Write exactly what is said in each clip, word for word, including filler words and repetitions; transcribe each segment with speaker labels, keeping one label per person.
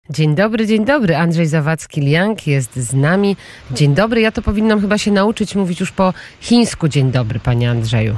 Speaker 1: Dzień dobry, dzień dobry. Andrzej Zawadzki-Liang jest z nami. Dzień dobry. Ja to powinnam chyba się nauczyć mówić już po chińsku. Dzień dobry, panie Andrzeju.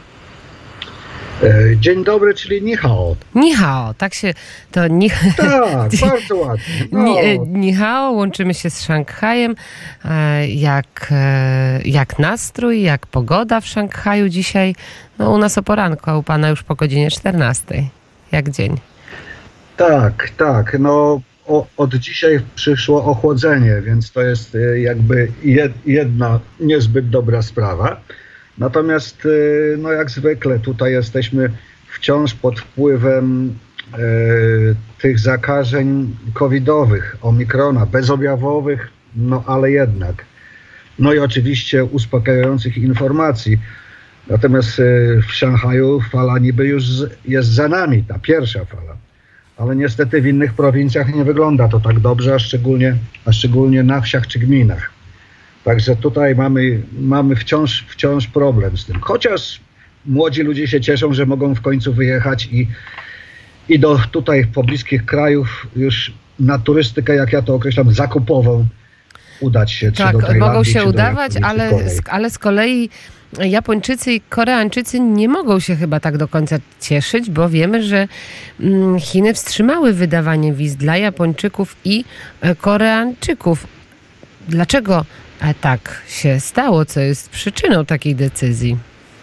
Speaker 2: Dzień dobry, czyli ni hao.
Speaker 1: Ni hao, tak się to... Ni...
Speaker 2: Tak, bardzo ładnie. No.
Speaker 1: Ni, ni hao, łączymy się z Szanghajem. Jak, jak nastrój, jak pogoda w Szanghaju dzisiaj? No u nas o poranku, a u pana już po godzinie czternastej. Jak dzień?
Speaker 2: Tak, tak. No o, od dzisiaj przyszło ochłodzenie, więc to jest jakby jedna niezbyt dobra sprawa. Natomiast no jak zwykle tutaj jesteśmy wciąż pod wpływem e, tych zakażeń covidowych, omikrona, bezobjawowych, no ale jednak. No i oczywiście uspokajających informacji. Natomiast w Szanghaju fala niby już jest za nami, ta pierwsza fala. Ale niestety w innych prowincjach nie wygląda to tak dobrze, a szczególnie, a szczególnie na wsiach czy gminach. Także tutaj mamy, mamy wciąż, wciąż problem z tym. Chociaż młodzi ludzie się cieszą, że mogą w końcu wyjechać i, i do tutaj pobliskich krajów już na turystykę, jak ja to określam, zakupową udać się.
Speaker 1: Tak,
Speaker 2: czy do Tajlandii,
Speaker 1: mogą się
Speaker 2: czy
Speaker 1: udawać,
Speaker 2: do
Speaker 1: ale, ale z kolei Japończycy i Koreańczycy nie mogą się chyba tak do końca cieszyć, bo wiemy, że Chiny wstrzymały wydawanie wiz dla Japończyków i Koreańczyków. Dlaczego tak się stało? Co jest przyczyną takiej decyzji?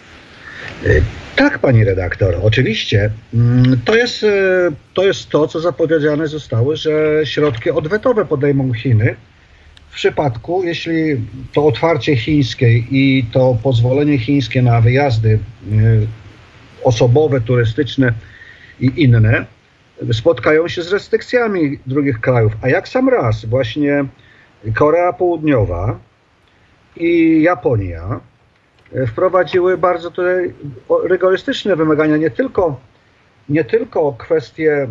Speaker 2: Tak, pani redaktor, oczywiście. To jest, to jest to, co zapowiedziane zostało, że środki odwetowe podejmą Chiny w przypadku, jeśli to otwarcie chińskie i to pozwolenie chińskie na wyjazdy osobowe, turystyczne i inne spotkają się z restrykcjami drugich krajów. A jak sam raz właśnie Korea Południowa i Japonia wprowadziły bardzo tutaj rygorystyczne wymagania, nie tylko, nie tylko kwestie,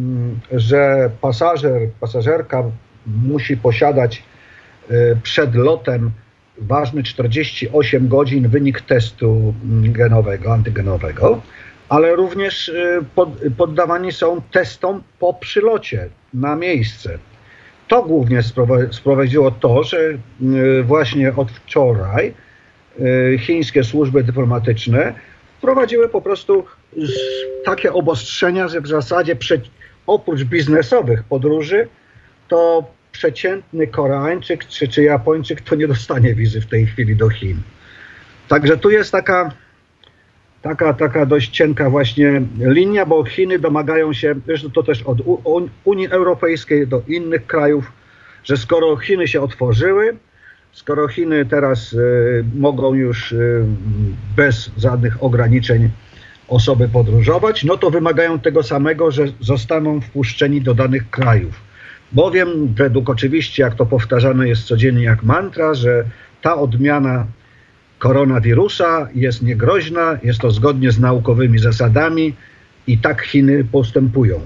Speaker 2: że pasażer, pasażerka musi posiadać przed lotem ważny czterdzieści osiem godzin wynik testu genowego, antygenowego, ale również poddawani są testom po przylocie na miejsce. To głównie sprowadziło to, że właśnie od wczoraj chińskie służby dyplomatyczne wprowadziły po prostu takie obostrzenia, że w zasadzie oprócz biznesowych podróży, to przeciętny Koreańczyk czy, czy Japończyk to nie dostanie wizy w tej chwili do Chin. Także tu jest taka, taka, taka dość cienka właśnie linia, bo Chiny domagają się, zresztą to też od Unii Europejskiej do innych krajów, że skoro Chiny się otworzyły, skoro Chiny teraz y, mogą już y, bez żadnych ograniczeń osoby podróżować, no to wymagają tego samego, że zostaną wpuszczeni do danych krajów. Bowiem według oczywiście, jak to powtarzane jest codziennie jak mantra, że ta odmiana koronawirusa jest niegroźna, jest to zgodnie z naukowymi zasadami i tak Chiny postępują.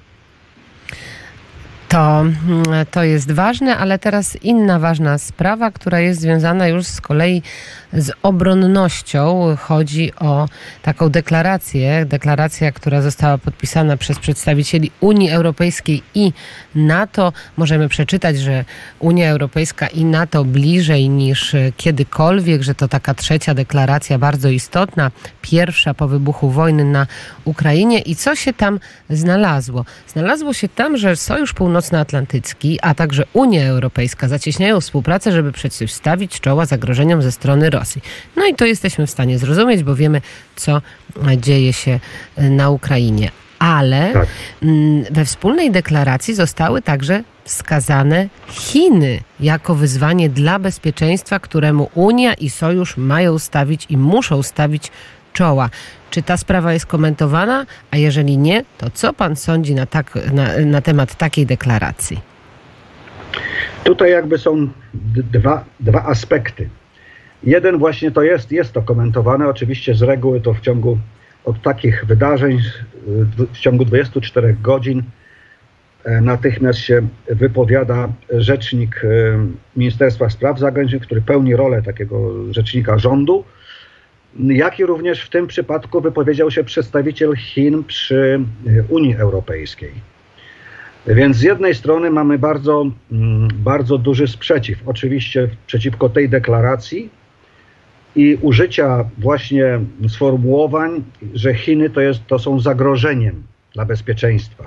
Speaker 1: To, to jest ważne, ale teraz inna ważna sprawa, która jest związana już z kolei z obronnością. Chodzi o taką deklarację, deklaracja, która została podpisana przez przedstawicieli Unii Europejskiej i NATO. Możemy przeczytać, że Unia Europejska i NATO bliżej niż kiedykolwiek, że to taka trzecia deklaracja bardzo istotna, pierwsza po wybuchu wojny na Ukrainie. I co się tam znalazło? Znalazło się tam, że Sojusz Północnoatlantycki, a także Unia Europejska zacieśniają współpracę, żeby przeciwstawić czoła zagrożeniom ze strony Rosji. No i to jesteśmy w stanie zrozumieć, bo wiemy, co dzieje się na Ukrainie. Ale tak. We wspólnej deklaracji zostały także wskazane Chiny jako wyzwanie dla bezpieczeństwa, któremu Unia i Sojusz mają stawić i muszą stawić czoła. Czy ta sprawa jest komentowana? A jeżeli nie, to co pan sądzi na, tak, na, na temat takiej deklaracji?
Speaker 2: Tutaj jakby są dwa, dwa aspekty. Jeden właśnie to jest, jest to komentowane, oczywiście z reguły to w ciągu od takich wydarzeń w ciągu dwudziestu czterech godzin natychmiast się wypowiada rzecznik Ministerstwa Spraw Zagranicznych, który pełni rolę takiego rzecznika rządu, jak i również w tym przypadku wypowiedział się przedstawiciel Chin przy Unii Europejskiej. Więc z jednej strony mamy bardzo, bardzo duży sprzeciw, oczywiście przeciwko tej deklaracji i użycia właśnie sformułowań, że Chiny to, jest, to są zagrożeniem dla bezpieczeństwa.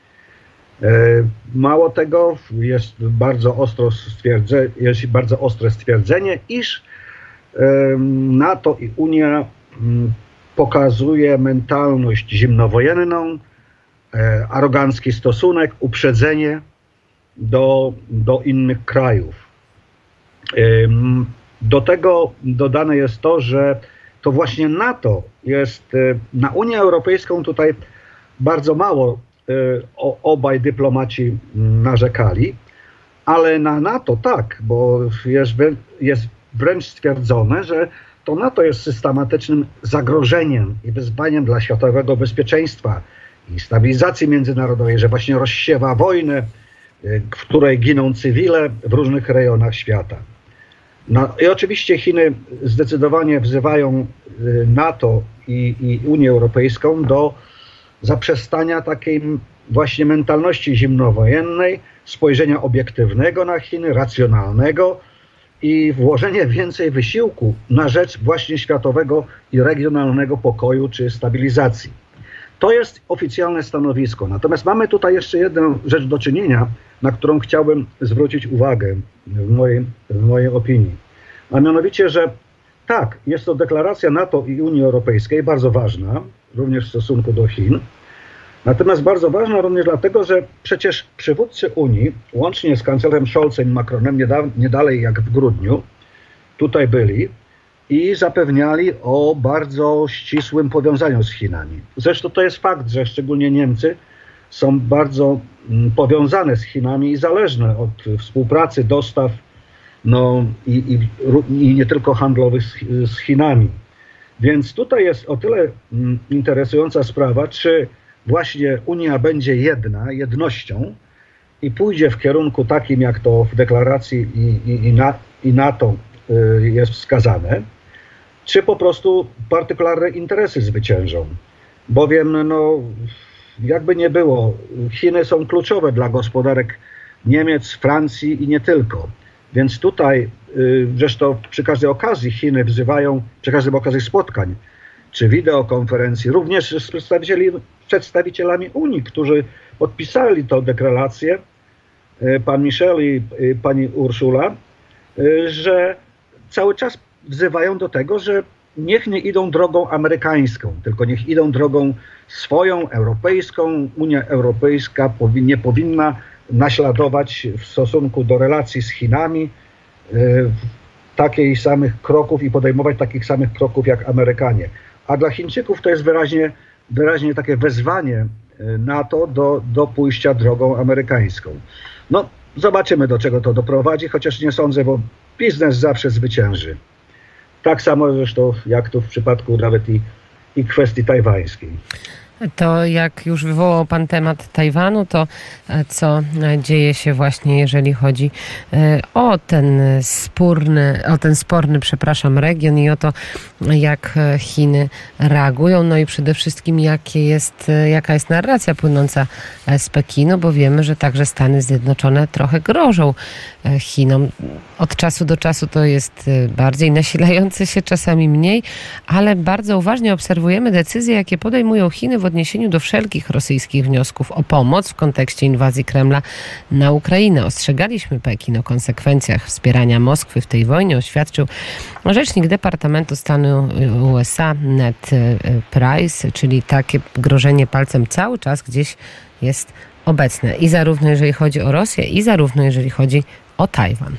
Speaker 2: Mało tego, jest bardzo, ostro stwierdze, jest bardzo ostre stwierdzenie, iż NATO i Unia pokazuje mentalność zimnowojenną, arogancki stosunek, uprzedzenie do, do innych krajów. Do tego dodane jest to, że to właśnie NATO jest, na Unię Europejską tutaj bardzo mało obaj dyplomaci narzekali, ale na NATO tak, bo jest, jest wręcz stwierdzone, że to NATO jest systematycznym zagrożeniem i wyzwaniem dla światowego bezpieczeństwa i stabilizacji międzynarodowej, że właśnie rozsiewa wojnę, w której giną cywile w różnych rejonach świata. No i oczywiście Chiny zdecydowanie wzywają NATO i, i Unię Europejską do zaprzestania takiej właśnie mentalności zimnowojennej, spojrzenia obiektywnego na Chiny, racjonalnego i włożenie więcej wysiłku na rzecz właśnie światowego i regionalnego pokoju czy stabilizacji. To jest oficjalne stanowisko. Natomiast mamy tutaj jeszcze jedną rzecz do czynienia, na którą chciałbym zwrócić uwagę w mojej, w mojej opinii. A mianowicie, że tak, jest to deklaracja NATO i Unii Europejskiej, bardzo ważna, również w stosunku do Chin. Natomiast bardzo ważna również dlatego, że przecież przywódcy Unii, łącznie z kanclerem Scholzem i Macronem, nie, da, nie dalej jak w grudniu, tutaj byli i zapewniali o bardzo ścisłym powiązaniu z Chinami. Zresztą to jest fakt, że szczególnie Niemcy są bardzo powiązane z Chinami i zależne od współpracy, dostaw, no i, i, i nie tylko handlowych z, z Chinami. Więc tutaj jest o tyle interesująca sprawa, czy właśnie Unia będzie jedna, jednością i pójdzie w kierunku takim, jak to w deklaracji i, i, i, na, i NATO y, jest wskazane, czy po prostu partykularne interesy zwyciężą. Bowiem, no, jakby nie było, Chiny są kluczowe dla gospodarek Niemiec, Francji i nie tylko. Więc tutaj, y, zresztą przy każdej okazji Chiny wzywają, przy każdej okazji spotkań, czy wideokonferencji, również z przedstawicieli, przedstawicielami Unii, którzy podpisali tę deklarację, pan Michel i pani Ursula, że cały czas wzywają do tego, że niech nie idą drogą amerykańską, tylko niech idą drogą swoją, europejską. Unia Europejska nie powinna naśladować w stosunku do relacji z Chinami takich samych kroków i podejmować takich samych kroków jak Amerykanie. A dla Chińczyków to jest wyraźnie, wyraźnie takie wezwanie NATO do, do pójścia drogą amerykańską. No, zobaczymy, do czego to doprowadzi, chociaż nie sądzę, bo biznes zawsze zwycięży. Tak samo zresztą jak tu w przypadku nawet i, i kwestii tajwańskiej.
Speaker 1: To jak już wywołał pan temat Tajwanu, to co dzieje się właśnie, jeżeli chodzi o ten spórny, o ten sporny, przepraszam, region i o to, jak Chiny reagują, no i przede wszystkim jakie jest, jaka jest narracja płynąca z Pekinu, bo wiemy, że także Stany Zjednoczone trochę grożą Chinom. Od czasu do czasu to jest bardziej nasilające się, czasami mniej, ale bardzo uważnie obserwujemy decyzje, jakie podejmują Chiny w odniesieniu do wszelkich rosyjskich wniosków o pomoc w kontekście inwazji Kremla na Ukrainę. Ostrzegaliśmy Pekin o konsekwencjach wspierania Moskwy w tej wojnie, oświadczył rzecznik Departamentu Stanu U S A Ned Price, czyli takie grożenie palcem cały czas gdzieś jest obecne. I zarówno jeżeli chodzi o Rosję, i zarówno jeżeli chodzi o Tajwan.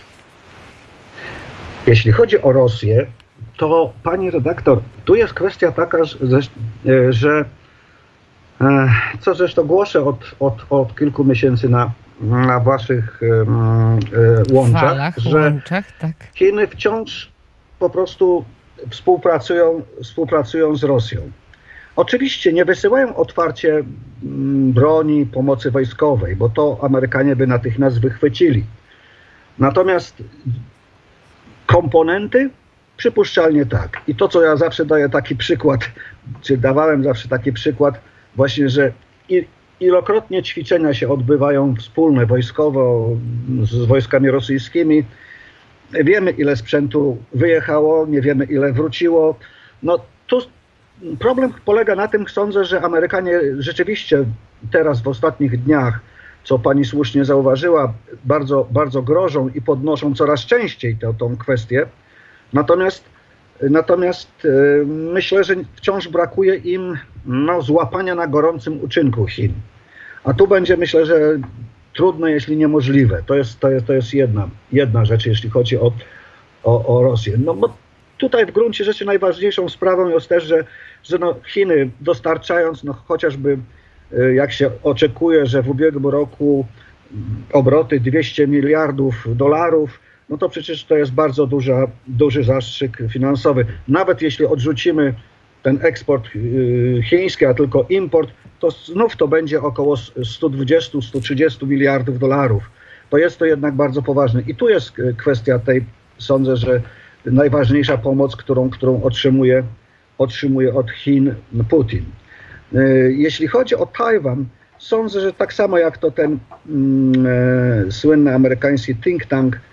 Speaker 2: Jeśli chodzi o Rosję, to pani redaktor, tu jest kwestia taka, że, że co zresztą głoszę od, od, od kilku miesięcy na, na waszych um, łączach,
Speaker 1: Falach,
Speaker 2: że
Speaker 1: łączach, tak.
Speaker 2: Chiny wciąż po prostu współpracują, współpracują z Rosją. Oczywiście nie wysyłają otwarcie broni, pomocy wojskowej, bo to Amerykanie by natychmiast wychwycili. Natomiast komponenty przypuszczalnie tak. I to, co ja zawsze daję taki przykład, czy dawałem zawsze taki przykład, właśnie, że Ilokrotnie ćwiczenia się odbywają wspólne, wojskowo, z wojskami rosyjskimi. Wiemy, ile sprzętu wyjechało, nie wiemy, ile wróciło. No tu problem polega na tym, sądzę, że Amerykanie rzeczywiście teraz w ostatnich dniach, co pani słusznie zauważyła, bardzo, bardzo grożą i podnoszą coraz częściej tę, tą kwestię. Natomiast, natomiast yy, myślę, że wciąż brakuje im no, złapania na gorącym uczynku Chin. A tu będzie, myślę, że trudne, jeśli niemożliwe. To jest, to jest, to jest jedna, jedna rzecz, jeśli chodzi o, o, o Rosję. No bo tutaj w gruncie rzeczy najważniejszą sprawą jest też, że, że no Chiny dostarczając no chociażby, jak się oczekuje, że w ubiegłym roku obroty dwieście miliardów dolarów, no to przecież to jest bardzo duża, duży zastrzyk finansowy. Nawet jeśli odrzucimy ten eksport chiński, a tylko import, to znów to będzie około sto dwadzieścia do stu trzydziestu miliardów dolarów. To jest to jednak bardzo poważne. I tu jest kwestia tej, sądzę, że najważniejsza pomoc, którą, którą otrzymuje, otrzymuje od Chin Putin. Jeśli chodzi o Tajwan, sądzę, że tak samo jak to ten mm, słynny amerykański think tank e,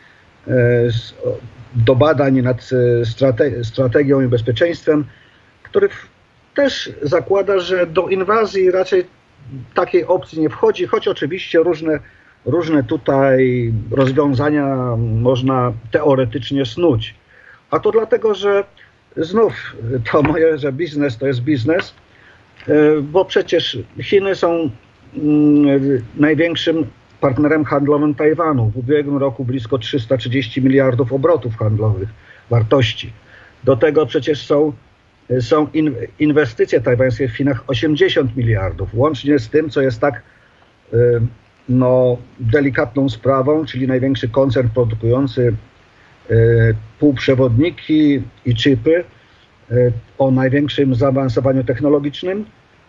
Speaker 2: do badań nad strate, strategią i bezpieczeństwem, który też zakłada, że do inwazji raczej takiej opcji nie wchodzi, choć oczywiście różne, różne tutaj rozwiązania można teoretycznie snuć. A to dlatego, że znów to moje, że biznes to jest biznes, bo przecież Chiny są największym partnerem handlowym Tajwanu. W ubiegłym roku blisko trzysta trzydzieści miliardów obrotów handlowych, wartości. Do tego przecież są, są inwestycje tajwańskie w Chinach osiemdziesiąt miliardów. Łącznie z tym, co jest tak no, delikatną sprawą, czyli największy koncern produkujący półprzewodniki i chipy o największym zaawansowaniu technologicznym.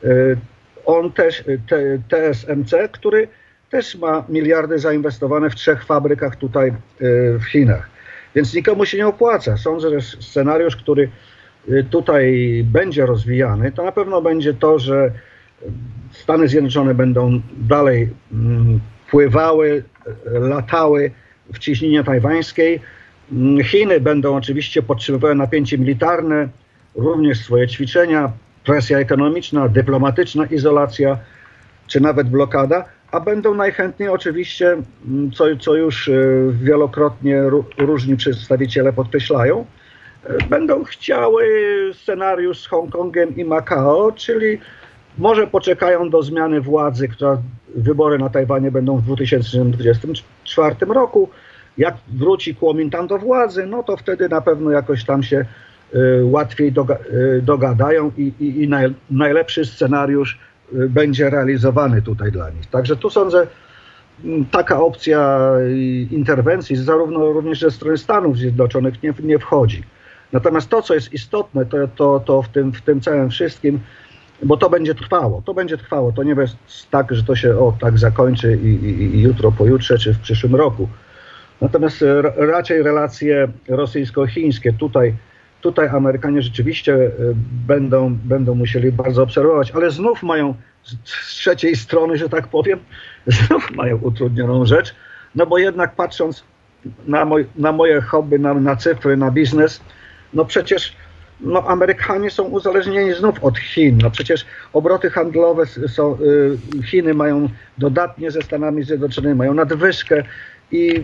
Speaker 2: On też, T S M C, który też ma miliardy zainwestowane w trzech fabrykach tutaj w Chinach. Więc nikomu się nie opłaca. Sądzę, że scenariusz, który tutaj będzie rozwijany, to na pewno będzie to, że Stany Zjednoczone będą dalej pływały, latały w ciśnienie tajwańskiej. Chiny będą oczywiście podtrzymywały napięcie militarne, również swoje ćwiczenia, presja ekonomiczna, dyplomatyczna izolacja, czy nawet blokada, a będą najchętniej oczywiście, co, co już wielokrotnie różni przedstawiciele podkreślają, będą chciały scenariusz z Hongkongiem i Makao, czyli może poczekają do zmiany władzy, która wybory na Tajwanie będą w dwa tysiące dwudziestym czwartym roku. Jak wróci Kuomintang do władzy, no to wtedy na pewno jakoś tam się y, łatwiej doga y, dogadają i, i, i naj najlepszy scenariusz y, będzie realizowany tutaj dla nich. Także tu sądzę, y, taka opcja y, interwencji zarówno również ze strony Stanów Zjednoczonych nie, nie wchodzi. Natomiast to, co jest istotne, to, to, to w, tym, w tym całym wszystkim, bo to będzie trwało, to będzie trwało, to nie jest tak, że to się o tak zakończy i, i, i jutro, pojutrze czy w przyszłym roku. Natomiast raczej relacje rosyjsko-chińskie tutaj, tutaj Amerykanie rzeczywiście będą, będą musieli bardzo obserwować, ale znów mają z trzeciej strony, że tak powiem, znów mają utrudnioną rzecz, no bo jednak patrząc na, moj, na moje hobby, na, na cyfry, na biznes, no przecież no Amerykanie są uzależnieni znów od Chin. No przecież obroty handlowe są, Chiny mają dodatnie ze Stanami Zjednoczonymi, mają nadwyżkę. I,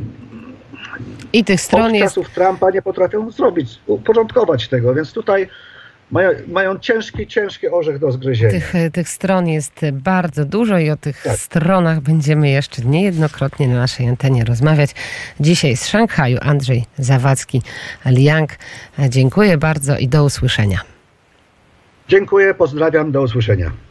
Speaker 1: I tych stron
Speaker 2: od czasów jest... Trumpa nie potrafią zrobić, uporządkować tego, więc tutaj mają, mają ciężki, ciężki orzech do zgryzienia.
Speaker 1: Tych, tych stron jest bardzo dużo i o tych
Speaker 2: tak.
Speaker 1: stronach będziemy jeszcze niejednokrotnie na naszej antenie rozmawiać. Dzisiaj z Szanghaju Andrzej Zawadzki-Liang. Dziękuję bardzo i do usłyszenia.
Speaker 2: Dziękuję, pozdrawiam, do usłyszenia.